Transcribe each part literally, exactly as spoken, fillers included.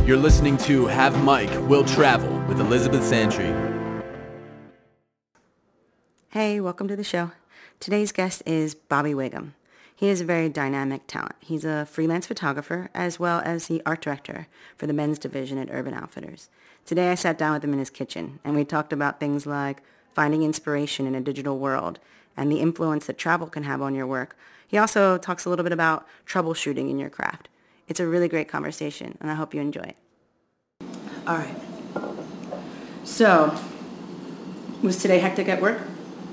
You're listening to Have Mike Will Travel with Elizabeth Santry. Hey, welcome to the show. Today's guest is Bobby Wiggum. He is a very dynamic talent. He's a freelance photographer as well as the art director for the men's division at Urban Outfitters. Today I sat down with him in his kitchen and we talked about things like finding inspiration in a digital world and the influence that travel can have on your work. He also talks a little bit about troubleshooting in your craft. It's a really great conversation, and I hope you enjoy it. All right. So, was today hectic at work?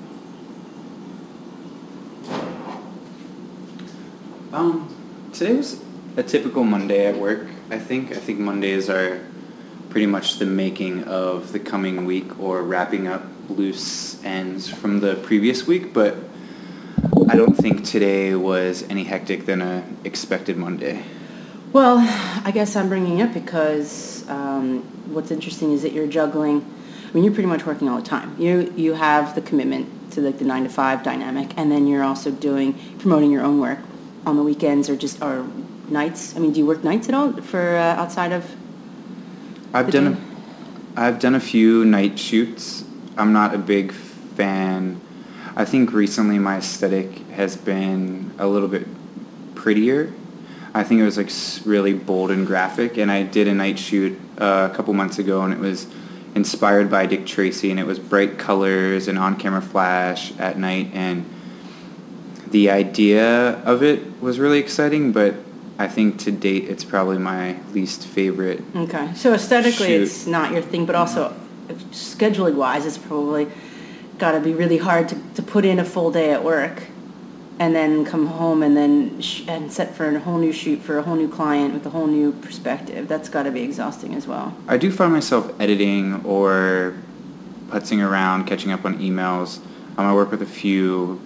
Um, today was a typical Monday at work, I think. I think Mondays are pretty much the making of the coming week or wrapping up loose ends from the previous week, but I don't think today was any hectic than a expected Monday. Well, I guess I'm bringing it up because um, what's interesting is that you're juggling. I mean, you're pretty much working all the time. You you have the commitment to like the nine to five dynamic, and then you're also doing promoting your own work on the weekends or just or nights. I mean, do you work nights at all for uh, outside of? I've done a, I've done a few night shoots. I'm not a big fan. I think recently my aesthetic has been a little bit prettier. I think it was like really bold and graphic, and I did a night shoot uh, a couple months ago, and it was inspired by Dick Tracy, and it was bright colors and on-camera flash at night, and the idea of it was really exciting, but I think to date it's probably my least favorite. Okay, so aesthetically shoot. It's not your thing, but also scheduling-wise, it's probably got to be really hard to, to put in a full day at work and then come home and then sh- and set for a whole new shoot for a whole new client with a whole new perspective. That's got to be exhausting as well. I do find myself editing or putzing around, catching up on emails. Um, I work with a few,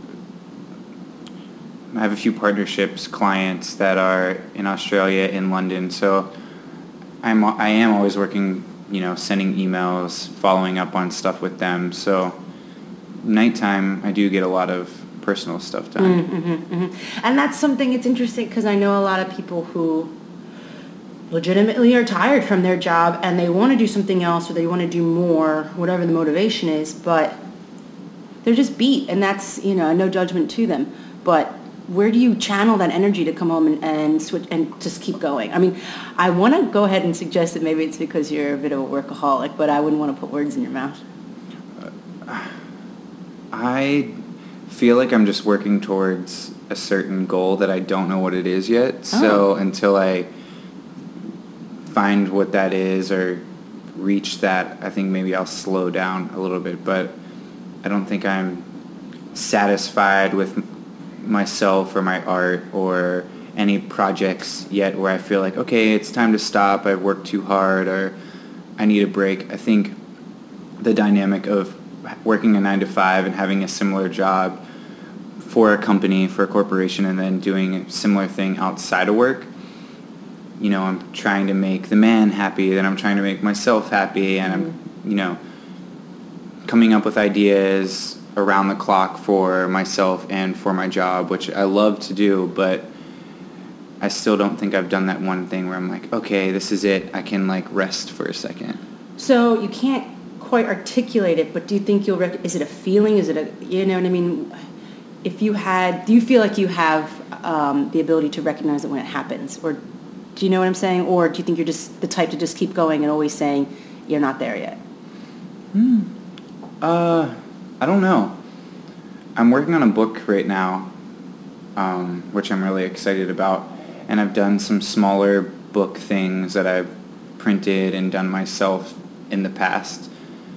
I have a few partnerships, clients that are in Australia, in London, so I'm, I am always working, you know, sending emails, following up on stuff with them, so nighttime I do get a lot of personal stuff done. Mm-hmm, mm-hmm. And that's something, it's interesting because I know a lot of people who legitimately are tired from their job and they want to do something else or they want to do more, whatever the motivation is, but they're just beat, and that's, you know, no judgment to them. But where do you channel that energy to come home and, and switch and just keep going? I mean, I want to go ahead and suggest that maybe it's because you're a bit of a workaholic, but I wouldn't want to put words in your mouth. Uh, I feel like I'm just working towards a certain goal that I don't know what it is yet. Oh. So until I find what that is or reach that, I think maybe I'll slow down a little bit. But I don't think I'm satisfied with myself or my art or any projects yet where I feel like, okay, it's time to stop. I've worked too hard or I need a break. I think the dynamic of working a nine to five and having a similar job for a company, for a corporation, and then doing a similar thing outside of work, you know, I'm trying to make the man happy, then I'm trying to make myself happy, and I'm, you know, coming up with ideas around the clock for myself and for my job, which I love to do, but I still don't think I've done that one thing where I'm like, okay, this is it. I can, like, rest for a second. So you can't quite articulate it, but do you think you'll, rec- is it a feeling? Is it a, you know what I mean? If you had, do you feel like you have um, the ability to recognize it when it happens? Or do you know what I'm saying? Or do you think you're just the type to just keep going and always saying you're not there yet? Hmm. Uh, I don't know. I'm working on a book right now, um, which I'm really excited about. And I've done some smaller book things that I've printed and done myself in the past.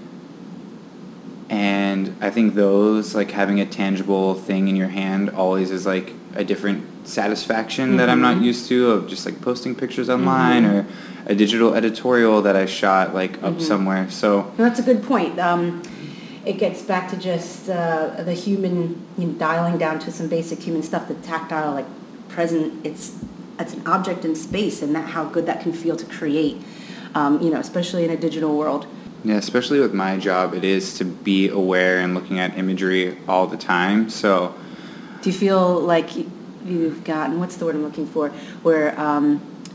And I think those, like having a tangible thing in your hand always is like a different satisfaction mm-hmm. that I'm not used to, of just like posting pictures online mm-hmm. or a digital editorial that I shot like up mm-hmm. somewhere. So well, that's a good point. Um, it gets back to just uh, the human, you know, dialing down to some basic human stuff, the tactile, like present. It's it's an object in space, and that how good that can feel to create. Um, you know, especially in a digital world. Yeah, especially with my job, it is to be aware and looking at imagery all the time. So, do you feel like you've gotten, what's the word I'm looking for, where um,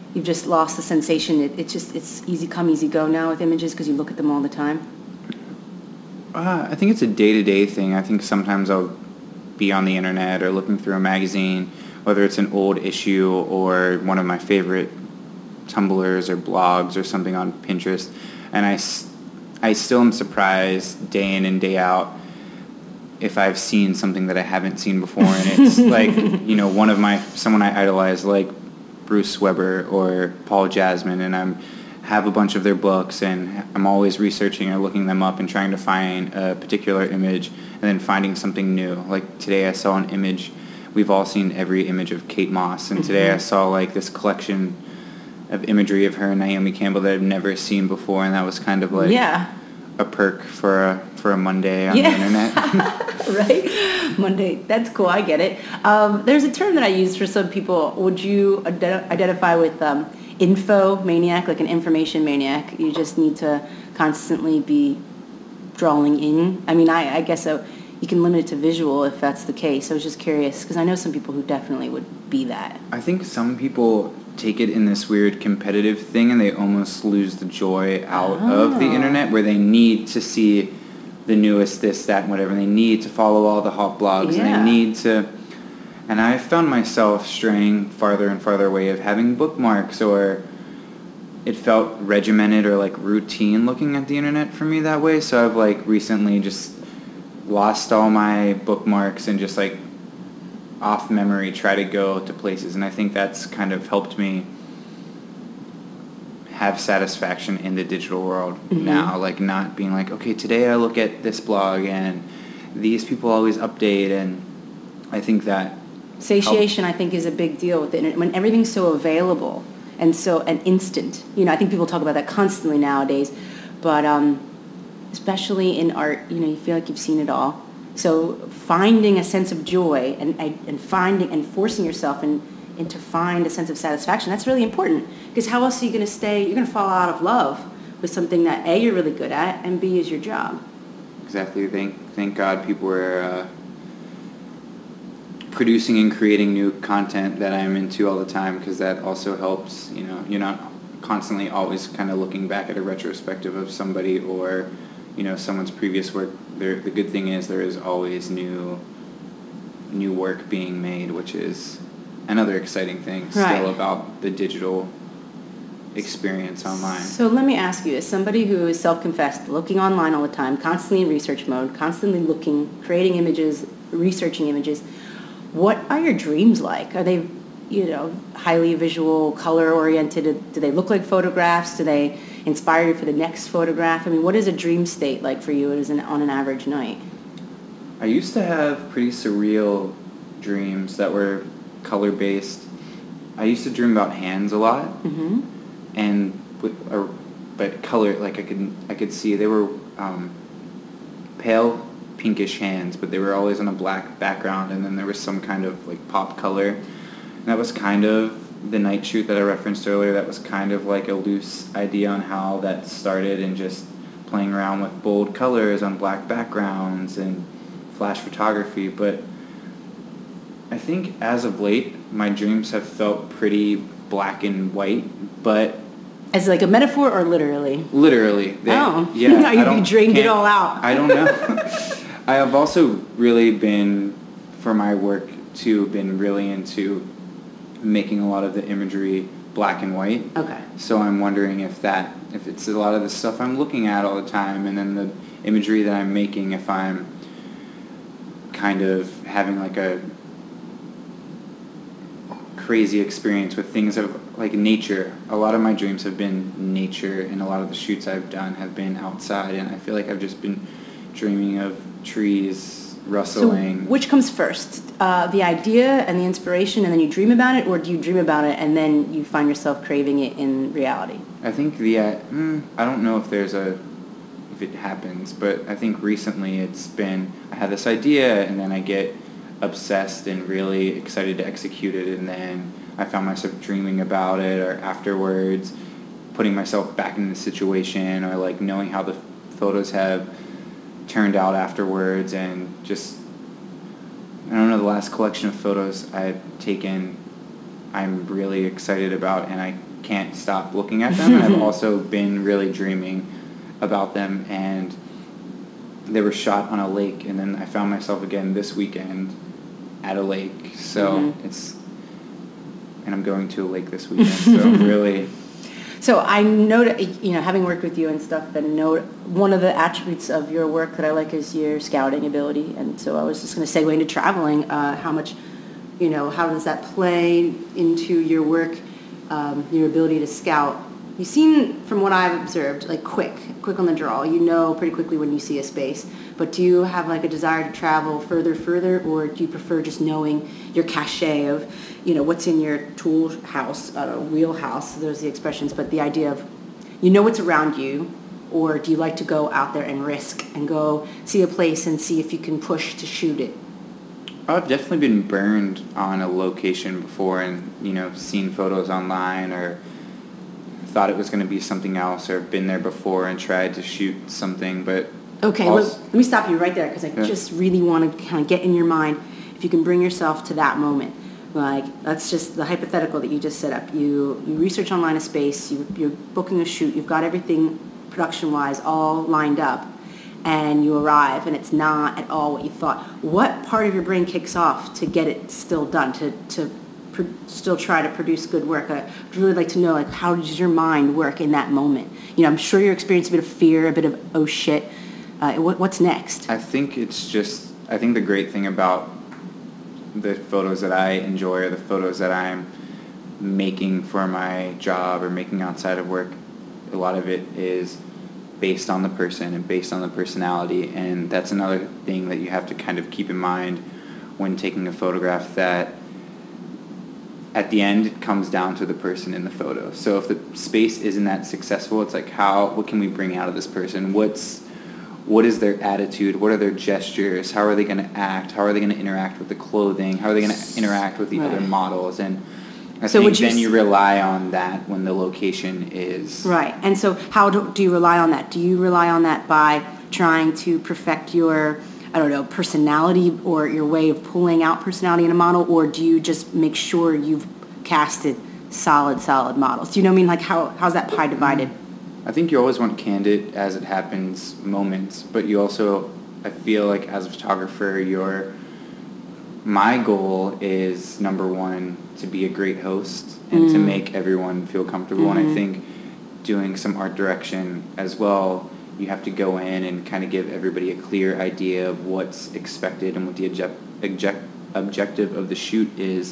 you've just lost the sensation. It, it's just, it's easy come, easy go now with images because you look at them all the time? Uh, I think it's a day-to-day thing. I think sometimes I'll be on the internet or looking through a magazine, whether it's an old issue or one of my favorite Tumblrs or blogs or something on Pinterest, and I, I still am surprised day in and day out if I've seen something that I haven't seen before, and it's like, you know, one of my, someone I idolize, like Bruce Weber or Paul Jasmine, and I'm have a bunch of their books, and I'm always researching or looking them up and trying to find a particular image and then finding something new. Like today I saw an image, we've all seen every image of Kate Moss, and mm-hmm. today I saw like this collection of imagery of her and Naomi Campbell that I've never seen before, and that was kind of like yeah. a perk for a, for a Monday on yeah. the internet. Right? Monday. That's cool. I get it. Um, there's a term that I use for some people. Would you ident- identify with um, info maniac, like an information maniac? You just need to constantly be drawing in. I mean, I, I guess so. You can limit it to visual if that's the case. I was just curious because I know some people who definitely would be that. I think some people take it in this weird competitive thing and they almost lose the joy out oh. of the internet, where they need to see the newest this, that, and whatever. They need to follow all the hot blogs, yeah. and they need to... And I found myself straying farther and farther away of having bookmarks, or it felt regimented or like routine looking at the internet for me that way. So I've like recently just lost all my bookmarks and just like off memory try to go to places, and I think that's kind of helped me have satisfaction in the digital world mm-hmm. now, like not being like, okay, today I look at this blog and these people always update, and I think that satiation helped. I think is a big deal with the internet when everything's so available and so and instant. You know, I think people talk about that constantly nowadays, but um, especially in art, you know, you feel like you've seen it all. So finding a sense of joy and and finding and forcing yourself and, and to find a sense of satisfaction, that's really important. Because how else are you going to stay, you're going to fall out of love with something that A, you're really good at, and B, is your job. Exactly. Thank, thank God people are uh, producing and creating new content that I'm into all the time, because that also helps, you know, you're not constantly always kind of looking back at a retrospective of somebody or, you know, someone's previous work. There, the good thing is there is always new new work being made, which is another exciting thing right. still about the digital experience online. So let me ask you, as somebody who is self-confessed, looking online all the time, constantly in research mode, constantly looking, creating images, researching images, what are your dreams like? Are they, you know, highly visual, color-oriented? Do they look like photographs? Do they inspire you for the next photograph? I mean, what is a dream state like for you as an, on an average night? I used to have pretty surreal dreams that were color-based. I used to dream about hands a lot, mm-hmm. and with, or, but color, like I could I could see they were um, pale pinkish hands, but they were always on a black background, and then there was some kind of like pop color. And that was kind of the night shoot that I referenced earlier. That was kind of like a loose idea on how that started, and just playing around with bold colors on black backgrounds and flash photography. But I think as of late, my dreams have felt pretty black and white, but... As like a metaphor or literally? Literally. They, oh. Yeah. No, you drained it all out. I don't know. I have also really been, for my work too, been really into making a lot of the imagery black and white. Okay. So I'm wondering if that, if it's a lot of the stuff I'm looking at all the time, and then the imagery that I'm making, if I'm kind of having like a crazy experience with things of like nature. A lot of my dreams have been nature, and a lot of the shoots I've done have been outside, and I feel like I've just been dreaming of trees rustling. So which comes first, uh, the idea and the inspiration, and then you dream about it, or do you dream about it and then you find yourself craving it in reality? I think the uh, mm, I don't know if there's a if it happens, but I think recently it's been I have this idea, and then I get obsessed and really excited to execute it, and then I found myself dreaming about it, or afterwards putting myself back in the situation, or like knowing how the photos have turned out afterwards, and just I don't know, the last collection of photos I've taken I'm really excited about, and I can't stop looking at them. And I've also been really dreaming about them, and they were shot on a lake, and then I found myself again this weekend at a lake. So mm-hmm. it's, and I'm going to a lake this weekend. So really. So I know, you know, having worked with you and stuff, and know one of the attributes of your work that I like is your scouting ability. And so I was just going to segue into traveling. Uh, how much, you know, how does that play into your work, um, your ability to scout? You seem, from what I've observed, like quick, quick on the draw. You know pretty quickly when you see a space. But do you have like a desire to travel further, further, or do you prefer just knowing your cachet of, you know, what's in your tool house, uh, wheelhouse? Those are the expressions. But the idea of, you know what's around you, or do you like to go out there and risk and go see a place and see if you can push to shoot it? I've definitely been burned on a location before, and you know, seen photos online or thought it was going to be something else, or been there before and tried to shoot something, but okay, also, let, let me stop you right there, because I yeah. just really want to kind of get in your mind if you can bring yourself to that moment. Like, that's just the hypothetical that you just set up. You you research online a space, you, you're booking a shoot, you've got everything production-wise all lined up, and you arrive, and it's not at all what you thought. What part of your brain kicks off to get it still done, to, to pro- still try to produce good work? I'd really like to know, like, how does your mind work in that moment? You know, I'm sure you're experiencing a bit of fear, a bit of, oh, shit. Uh, what, what's next? I think it's just, I think the great thing about the photos that I enjoy, or the photos that I'm making for my job or making outside of work, a lot of it is based on the person and based on the personality. And that's another thing that you have to kind of keep in mind when taking a photograph, that at the end it comes down to the person in the photo. So if the space isn't that successful, it's like, how, what can we bring out of this person? What's What is their attitude? What are their gestures? How are they going to act? How are they going to interact with the clothing? How are they going to interact with the right. other models? And I so think you then s- you rely on that when the location is... Right. And so how do, do you rely on that? Do you rely on that by trying to perfect your, I don't know, personality, or your way of pulling out personality in a model? Or do you just make sure you've casted solid, solid models? Do you know what I mean? Like, how how's that pie divided? I think you always want candid, as it happens, moments, but you also, I feel like as a photographer, your, my goal is, number one, to be a great host and mm. to make everyone feel comfortable. Mm-hmm. And I think doing some art direction as well, you have to go in and kind of give everybody a clear idea of what's expected and what the object, object, objective of the shoot is.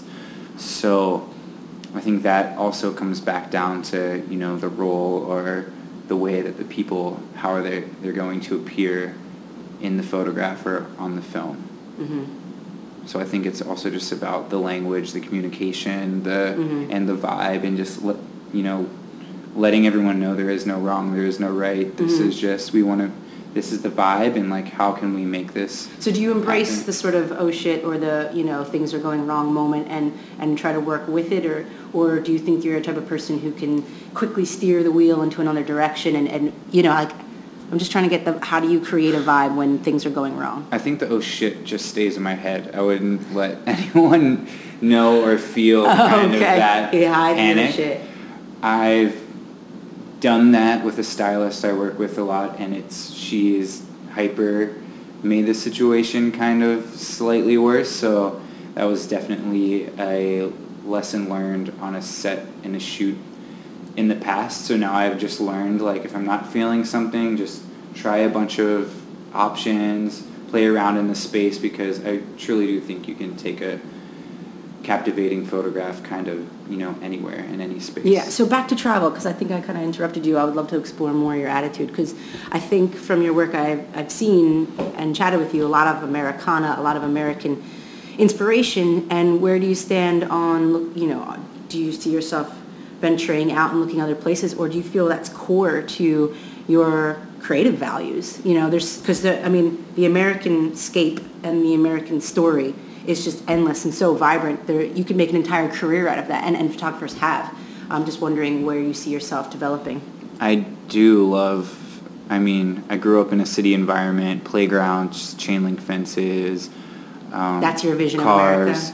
So I think that also comes back down to, you know, the role or the way that the people, how are they, they're going to appear in the photograph or on the film. Mm-hmm. So I think it's also just about the language, the communication, the mm-hmm. and the vibe, and just, let, you know, letting everyone know there is no wrong, there is no right. This mm-hmm. is just, we want to, this is the vibe, and like, how can we make this So do you embrace happen? The sort of, oh shit, or the, you know, things are going wrong moment, and, and try to work with it, or or do you think you're a type of person who can quickly steer the wheel into another direction, and, and you know, like, I'm just trying to get the, how do you create a vibe when things are going wrong? I think the oh shit just stays in my head. I wouldn't let anyone know or feel oh, kind okay. of that yeah, panic. Shit. I've done that with a stylist I work with a lot, and it's she is hyper, made the situation kind of slightly worse. So that was definitely a lesson learned on a set in a shoot in the past. So now I've just learned, like, if I'm not feeling something, just try a bunch of options, play around in the space, because I truly do think you can take a captivating photograph kind of, you know, anywhere in any space. Yeah, so back to travel, because I think I kind of interrupted you. I would love to explore more your attitude, because I think from your work I've, I've seen and chatted with you a lot of Americana, a lot of American inspiration. And where do you stand on, you know, do you see yourself venturing out and looking other places, or do you feel that's core to your creative values? You know, there's, because I mean, the American scape and the American story is just endless and so vibrant. There, you could make an entire career out of that, and, and photographers have. I'm just wondering where you see yourself developing. I do love, I mean, I grew up in a city environment, playgrounds, chain link fences, um, That's your vision cars. of America?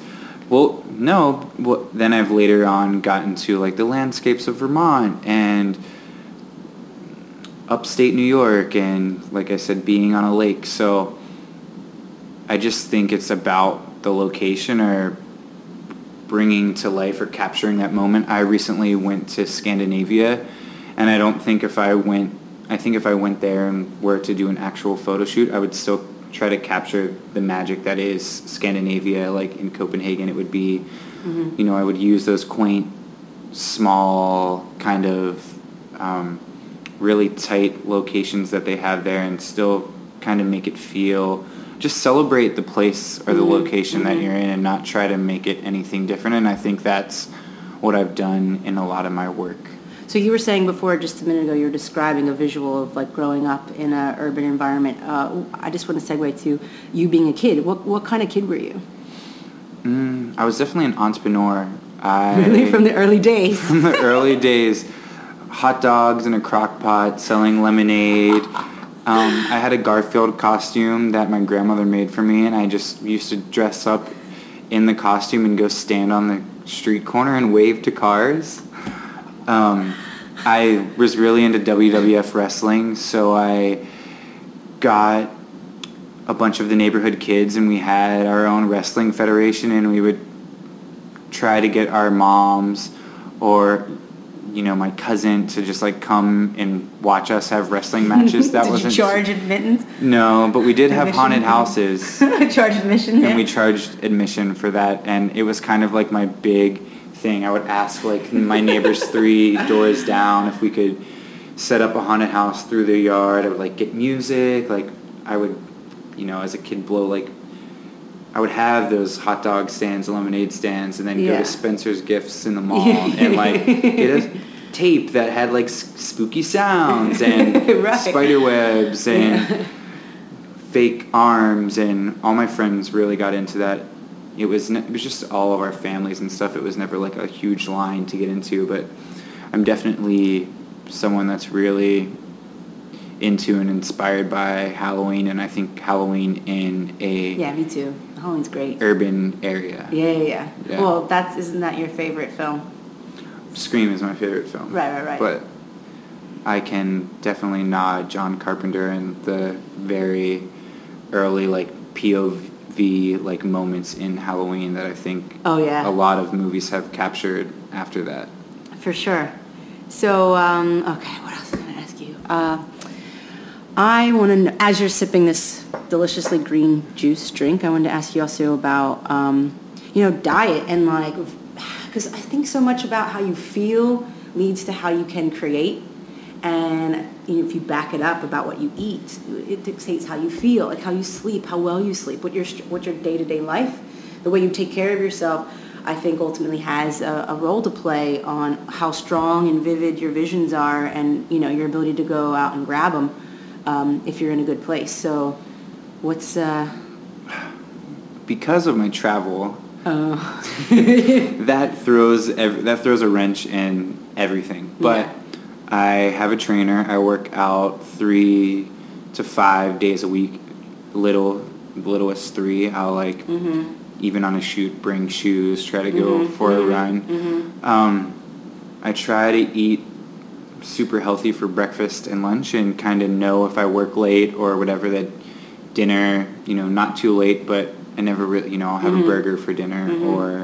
Well, no. Well, then I've later on gotten to like the landscapes of Vermont and upstate New York, and like I said, being on a lake. So I just think it's about the location or bringing to life or capturing that moment. I recently went to Scandinavia, and I don't think if I went, I think if I went there and were to do an actual photo shoot, I would still try to capture the magic that is Scandinavia. Like in Copenhagen, it would be, mm-hmm. you know, I would use those quaint, small, kind of um, really tight locations that they have there and still kind of make it feel, just celebrate the place or the mm-hmm. location mm-hmm. that you're in and not try to make it anything different. And I think that's what I've done in a lot of my work. So you were saying before, just a minute ago, you were describing a visual of like growing up in an urban environment. Uh, I just want to segue to you being a kid. What what kind of kid were you? Mm, I was definitely an entrepreneur. I, really? From the early days? From the early days. Hot dogs in a crock pot, selling lemonade. Um, I had a Garfield costume that my grandmother made for me, and I just used to dress up in the costume and go stand on the street corner and wave to cars. Um, I was really into W W F wrestling, so I got a bunch of the neighborhood kids, and we had our own wrestling federation, and we would try to get our moms or, you know, my cousin to just like come and watch us have wrestling matches. That did wasn't you charge admittance? No, but we did have Admission? haunted houses. Charge admission, yeah. And we charged admission for that, and it was kind of like my big thing. I would ask like my neighbors three doors down if we could set up a haunted house through their yard. I would like get music. Like I would, you know, as a kid blow like, I would have those hot dog stands, lemonade stands, and then yeah. go to Spencer's Gifts in the mall and like get a tape that had like s- spooky sounds and right. spider webs and yeah. fake arms, and all my friends really got into that. It was ne- it was just all of our families and stuff. It was never like a huge line to get into, but I'm definitely someone that's really into and inspired by Halloween, and I think Halloween in a yeah, me too. Halloween's great. Urban area. Yeah, yeah, yeah. yeah. Well, that's isn't that your favorite film? Scream is my favorite film. Right, right, right. But I can definitely nod John Carpenter and the very early like P O V like moments in Halloween that I think oh, yeah. a lot of movies have captured after that. For sure. So, um, okay, what else am I going to ask you? Uh, I want to know, as you're sipping this deliciously green juice drink, I wanted to ask you also about, um, you know, diet and like, because I think so much about how you feel leads to how you can create. And you know, if you back it up about what you eat, it dictates how you feel, like how you sleep, how well you sleep, what your what your day-to-day life, the way you take care of yourself, I think ultimately has a, a role to play on how strong and vivid your visions are, and you know your ability to go out and grab them um, if you're in a good place. So, what's uh... because of my travel, uh. that throws ev- that throws a wrench in everything, but. Yeah. I have a trainer. I work out three to five days a week. Little, littlest three. I'll like, mm-hmm. even on a shoot, bring shoes, try to go mm-hmm. for mm-hmm. a run. Mm-hmm. Um, I try to eat super healthy for breakfast and lunch, and kind of know if I work late or whatever that dinner, you know, not too late, but I never really, you know, I'll have mm-hmm. a burger for dinner mm-hmm. or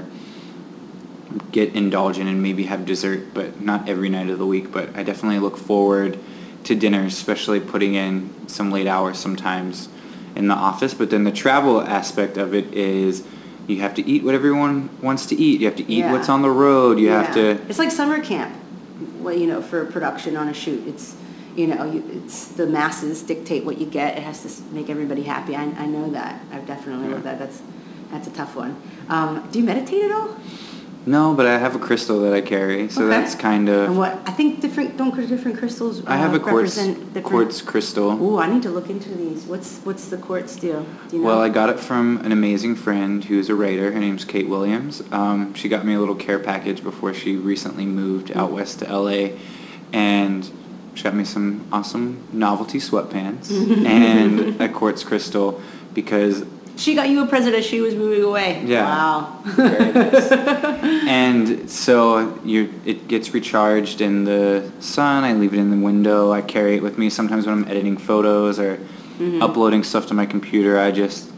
get indulgent and maybe have dessert, but not every night of the week. But I definitely look forward to dinner, especially putting in some late hours sometimes in the office. But then the travel aspect of it is you have to eat what everyone wants to eat. You have to eat yeah. what's on the road. You yeah. have to... It's like summer camp, well, you know, for production on a shoot. It's, you know, you, it's the masses dictate what you get. It has to make everybody happy. I, I know that. I've definitely yeah. lived that. That's, that's a tough one. Um, do you meditate at all? No, but I have a crystal that I carry, so okay. that's kind of... And what? I think different, don't different crystals uh, I have a quartz, different... quartz crystal. Ooh, I need to look into these. What's what's the quartz deal? Do you know? Well, I got it from an amazing friend who's a writer. Her name's Kate Williams. Um, she got me a little care package before she recently moved out west to L A, and she got me some awesome novelty sweatpants and a quartz crystal, because She got you a present as she was moving away. Yeah. Wow. Very nice. And so you, it gets recharged in the sun. I leave it in the window. I carry it with me. Sometimes when I'm editing photos or mm-hmm. uploading stuff to my computer, I just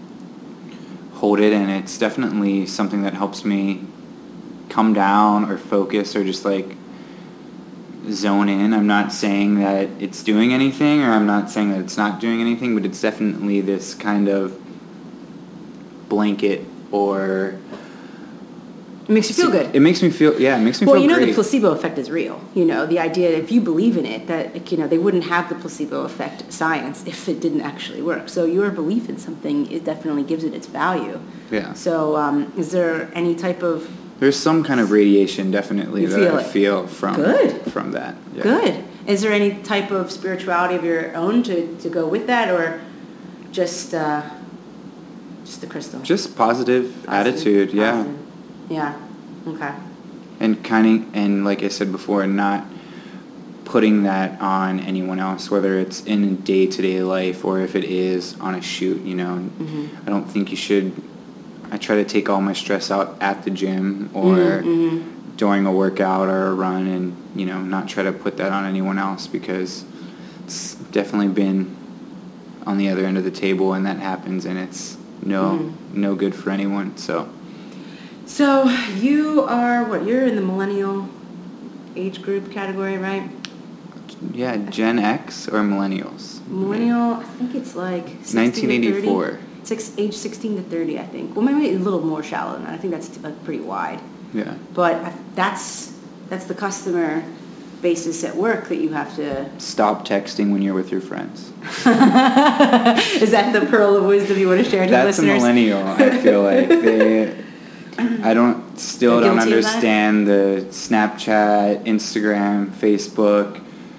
hold it, and it's definitely something that helps me come down or focus or just like zone in. I'm not saying that it's doing anything, or I'm not saying that it's not doing anything, but it's definitely this kind of blanket, or it makes you feel good. It makes me feel, yeah, it makes me well, feel you know, great. the placebo effect is real. You know, the idea, if you believe in it, that, you know, they wouldn't have the placebo effect science if it didn't actually work. So your belief in something, it definitely gives it its value. Yeah. So um, is there any type of... There's some kind of radiation, definitely, you that feel I it. feel from, Good. from that. Yeah. Good. Is there any type of spirituality of your own to, to go with that, or just... Uh, Just the crystal. Just positive, positive attitude, yeah. Positive. Yeah. Okay. And kind of, and like I said before, not putting that on anyone else, whether it's in day-to-day life or if it is on a shoot. You know, mm-hmm. I don't think you should. I try to take all my stress out at the gym or mm-hmm. during a workout or a run, and you know, not try to put that on anyone else, because it's definitely been on the other end of the table, and that happens, and it's no mm-hmm. no good for anyone. So so you are what you're in the millennial age group category, right? Yeah, Gen X or millennials. Millennial, I think it's like nineteen eighty-four. Six, age sixteen to thirty, I think. Well, maybe a little more shallow than that. I think that's uh, pretty wide. Yeah. But I, that's that's the customer basis at work that you have to... Stop texting when you're with your friends. Is that the pearl of wisdom you want to share to That's listeners? That's a millennial, I feel like. They, I don't, still don't understand the Snapchat, Instagram, Facebook,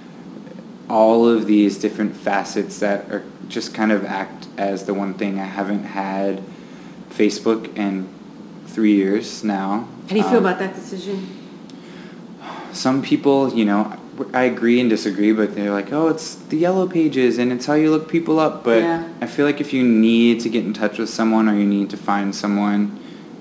all of these different facets that are just kind of act as the one thing. I haven't had Facebook in three years now. How do you feel um, about that decision? Some people, you know, I agree and disagree, but they're like, oh, it's the yellow pages and it's how you look people up. But yeah. I feel like if you need to get in touch with someone or you need to find someone,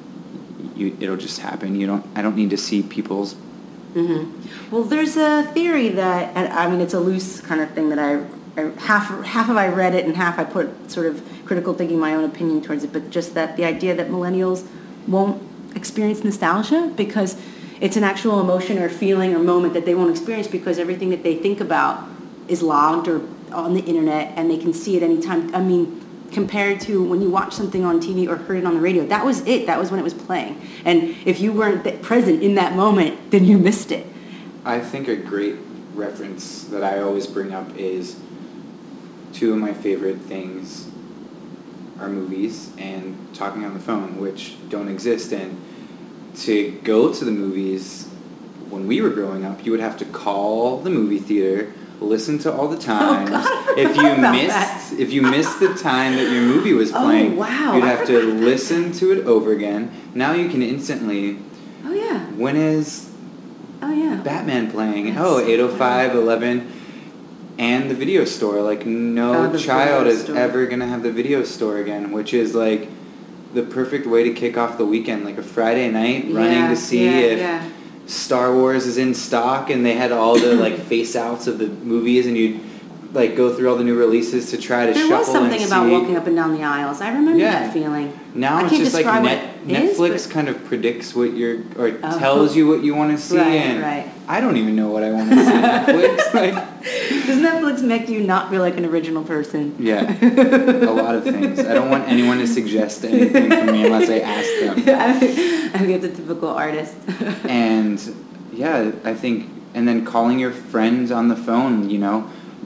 you, it'll just happen. You don't. I don't need to see people's. Mm-hmm. Well, there's a theory that, and I mean, it's a loose kind of thing that I, I half half of I read it and half I put sort of critical thinking, my own opinion towards it. But just that the idea that millennials won't experience nostalgia because it's an actual emotion or feeling or moment that they won't experience, because everything that they think about is logged or on the internet and they can see it anytime. I mean, compared to when you watch something on T V or heard it on the radio, that was it. That was when it was playing. And if you weren't th- present in that moment, then you missed it. I think a great reference that I always bring up is two of my favorite things are movies and talking on the phone, which don't exist. And to go to the movies, when we were growing up, you would have to call the movie theater, listen to all the times. Oh, God, if you missed that. if you missed the time that your movie was playing, oh, wow. you'd have to listen to it over again. Now you can instantly. Oh yeah. When is Oh yeah. Batman playing? That's oh, so eight oh five, eleven, and the video store. Like no oh, child is store. ever gonna have the video store again, which is like the perfect way to kick off the weekend, like a Friday night, yeah, running to see yeah, if yeah. Star Wars is in stock, and they had all the like face outs of the movies, and you'd like go through all the new releases to try to there shuffle was something and about see. walking up and down the aisles. I remember Yeah. that feeling. Now I it's can't just like describe net, what it Netflix is, but- kind of predicts what you're, or Oh. tells you what you want to see, Right, and right. I don't even know what I want to see on Netflix. Like, does Netflix make you not feel like an original person? yeah, a lot of things. I don't want anyone to suggest anything for me unless I ask them. I think, I think it's a typical artist. And yeah, I think, and then calling your friends on the phone, you know,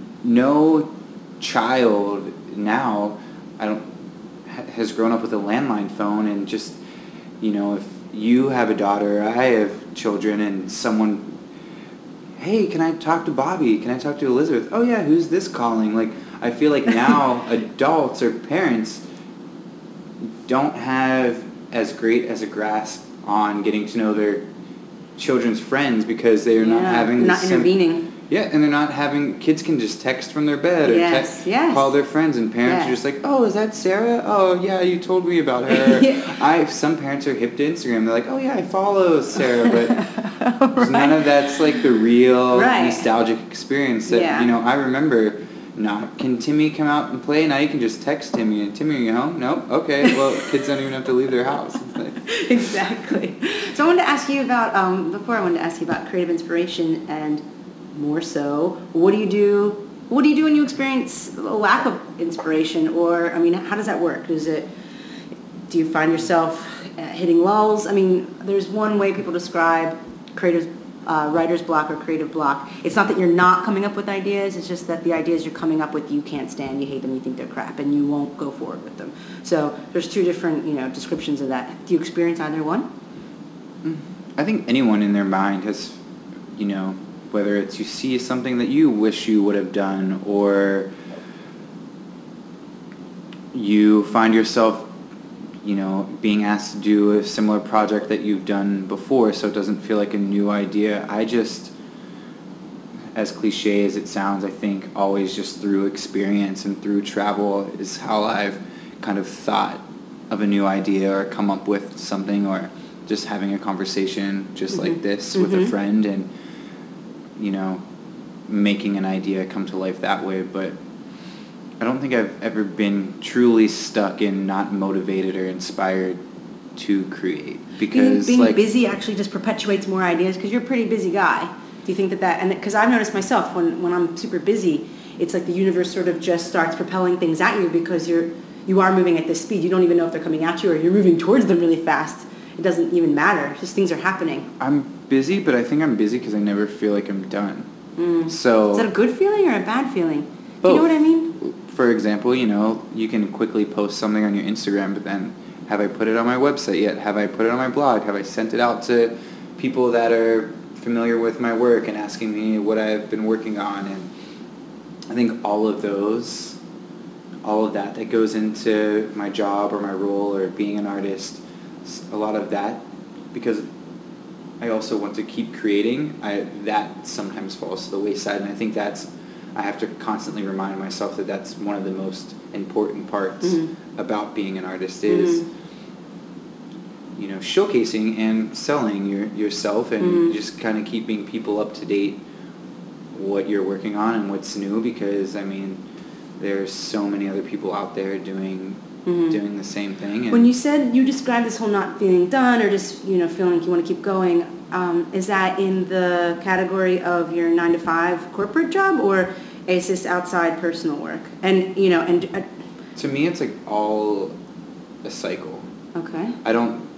no child now, I don't, has grown up with a landline phone, and just, you know, if you have a daughter, I have children, and someone, hey, can I talk to Bobby? Can I talk to Elizabeth? Oh yeah, who's this calling? Like, I feel like now adults or parents don't have as great as a grasp on getting to know their children's friends, because they are yeah, not having not the sim- intervening. Yeah, and they're not having, kids can just text from their bed or Yes, text, yes. call their friends, and parents Yes. are just like, oh, is that Sarah? Oh, yeah, you told me about her. Yeah. I Some parents are hip to Instagram. They're like, oh, yeah, I follow Sarah, but Right. none of that's like the real Right. nostalgic experience that, Yeah. you know, I remember. Not, can Timmy come out and play? Now you can just text Timmy, and Timmy, are you home? Nope. Okay, well, kids don't even have to leave their house. It's like, Exactly. So I wanted to ask you about, um, before I wanted to ask you about creative inspiration, and more so, what do you do, what do you do when you experience a lack of inspiration? Or, I mean, how does that work? Is it, do you find yourself uh, hitting lulls? I mean, there's one way people describe creative uh, writer's block or creative block. It's not that you're not coming up with ideas, it's just that the ideas you're coming up with you can't stand, you hate them, you think they're crap, and you won't go forward with them. So there's two different, you know, descriptions of that. Do you experience either one? I think anyone in their mind has, you know, whether it's you see something that you wish you would have done, or you find yourself, you know, being asked to do a similar project that you've done before, so it doesn't feel like a new idea. I just, as cliche as it sounds, I think always just through experience and through travel is how I've kind of thought of a new idea or come up with something, or just having a conversation just mm-hmm. like this mm-hmm. with a friend, and, you know, making an idea come to life that way. But I don't think I've ever been truly stuck in not motivated or inspired to create, because being, being like busy actually just perpetuates more ideas, because you're a pretty busy guy. Do you think that that, and because I've noticed myself when, when I'm super busy, it's like the universe sort of just starts propelling things at you, because you're you are moving at this speed. You don't even know if they're coming at you, or you're moving towards them really fast. It doesn't even matter. Just things are happening. I'm busy, but I think I'm busy because I never feel like I'm done. Mm. So is that a good feeling or a bad feeling? Both. Do you know what I mean? For example, you know, you can quickly post something on your Instagram, but then have I put it on my website yet? Have I put it on my blog? Have I sent it out to people that are familiar with my work and asking me what I've been working on? And I think all of those, all of that that goes into my job or my role or being an artist, a lot of that, because I also want to keep creating, I, that sometimes falls to the wayside. And I think that's, I have to constantly remind myself that that's one of the most important parts mm-hmm. about being an artist is, mm-hmm. you know, showcasing and selling your, yourself, and mm-hmm. just kind of keeping people up to date what you're working on and what's new, because, I mean, there's so many other people out there doing mm-hmm. doing the same thing. And when you said, you described this whole not feeling done, or just, you know, feeling like you want to keep going, um, is that in the category of your nine to five corporate job, or is this outside personal work? And, you know, and uh, to me, it's like all a cycle. Okay. I don't,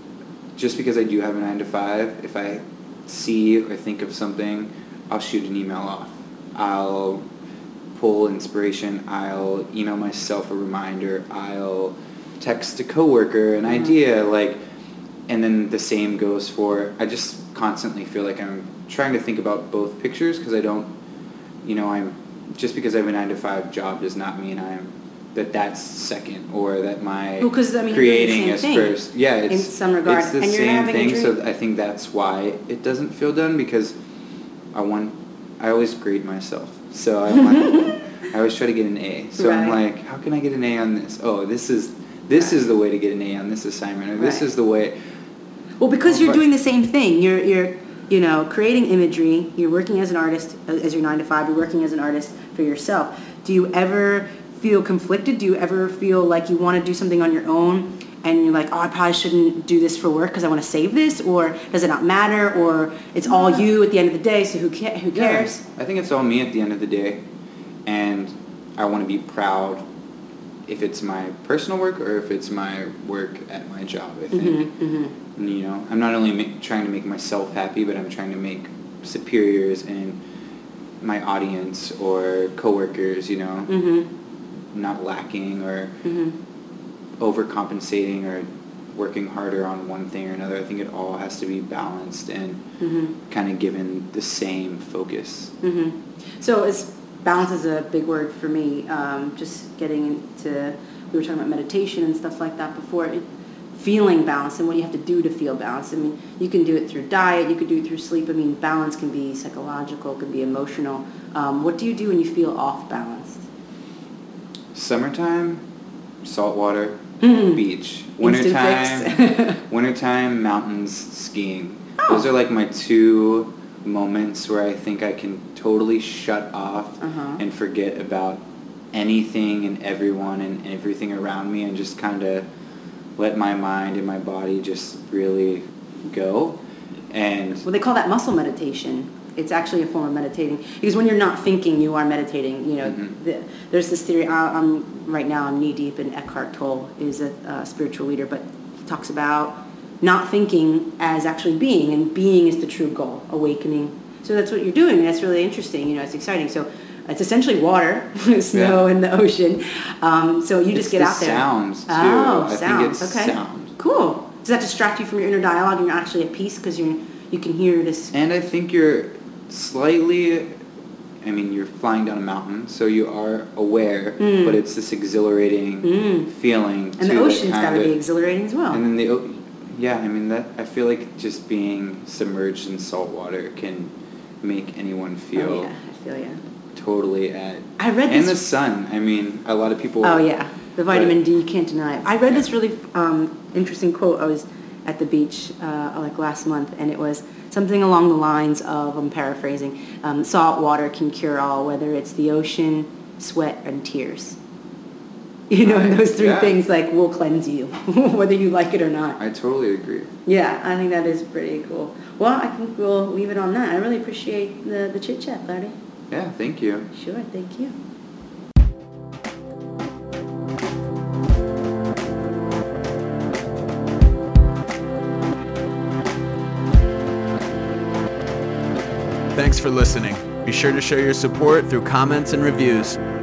just because I do have a nine to five, if I see or think of something, I'll shoot an email off. I'll pull inspiration. I'll email myself a reminder. I'll text a coworker an mm-hmm. idea, like, and then the same goes for, I just constantly feel like I'm trying to think about both pictures, because I don't, you know, I'm, just because I have a nine to five job does not mean I'm, that that's second, or that my well, 'cause, I mean, creating you're doing the is same first. Yeah, it's, in some regard. it's the and you're same having thing, a dream. so I think that's why it doesn't feel done, because I want, I always grade myself. So I want, I always try to get an A. So right. I'm like, how can I get an A on this? Oh, this is this right. is the way to get an A on this assignment, or this right. is the way. Well, because you're doing the same thing. You're you're you know creating imagery. You're working as an artist as your nine to five. You're working as an artist for yourself. Do you ever feel conflicted? Do you ever feel like you want to do something on your own, and you're like, oh, I probably shouldn't do this for work because I want to save this, or does it not matter, or it's all yeah. you at the end of the day, so who ca- who cares? Yeah. I think it's all me at the end of the day, and I want to be proud if it's my personal work or if it's my work at my job, I think. Mm-hmm, mm-hmm. And, you know, I'm not only make, trying to make myself happy, but I'm trying to make superiors and my audience or coworkers, you know, mm-hmm. not lacking or mm-hmm. overcompensating or working harder on one thing or another. I think it all has to be balanced and mm-hmm. kind of given the same focus. Mm-hmm. So it's balance is a big word for me. Um, just getting into, we were talking about meditation and stuff like that before. It, feeling balanced and what you have to do to feel balanced. I mean, you can do it through diet, you could do it through sleep. I mean, balance can be psychological, can be emotional. Um, what do you do when you feel off balanced? Summertime, saltwater, Mm. beach. Instant Wintertime, fix. wintertime, mountains, skiing. Oh. Those are like my two moments where I think I can totally shut off Uh-huh. and forget about anything and everyone and everything around me and just kind of let my mind and my body just really go. And Well, they call that muscle meditation. It's actually a form of meditating because when you're not thinking, you are meditating. You know, Mhm. the, there's this theory. I, I'm right now. I'm knee deep in Eckhart Tolle, is a uh, spiritual leader, but he talks about not thinking as actually being, and being is the true goal, awakening. So that's what you're doing. And that's really interesting. You know, it's exciting. So it's essentially water, snow, Yeah. and the ocean. Um, so you just It's get the out there. sounds, too. Oh, I think sounds. it's okay. sound. Cool. Does that distract you from your inner dialogue, and you're actually at peace because you you can hear this? And I think you're slightly, I mean, you're flying down a mountain, so you are aware, Mm. but it's this exhilarating Mm. feeling. And the too, that ocean's got to kinda- be exhilarating as well. And then the, o- yeah, I mean, that I feel like just being submerged in salt water can make anyone feel Oh, yeah, I feel yeah. totally at. I read And this- the sun. I mean, a lot of people. Oh yeah, the vitamin but- D, you can't deny it. I read this really um, interesting quote. I was at the beach uh, like last month, and it was something along the lines of, I'm paraphrasing, um, salt water can cure all, whether it's the ocean, sweat, and tears. You know, Right, those three yeah. things like will cleanse you, whether you like it or not. I totally agree. Yeah, I think that is pretty cool. Well, I think we'll leave it on that. I really appreciate the, the chit chat, Larry. Yeah, thank you. Sure, thank you. Thanks for listening. Be sure to show your support through comments and reviews.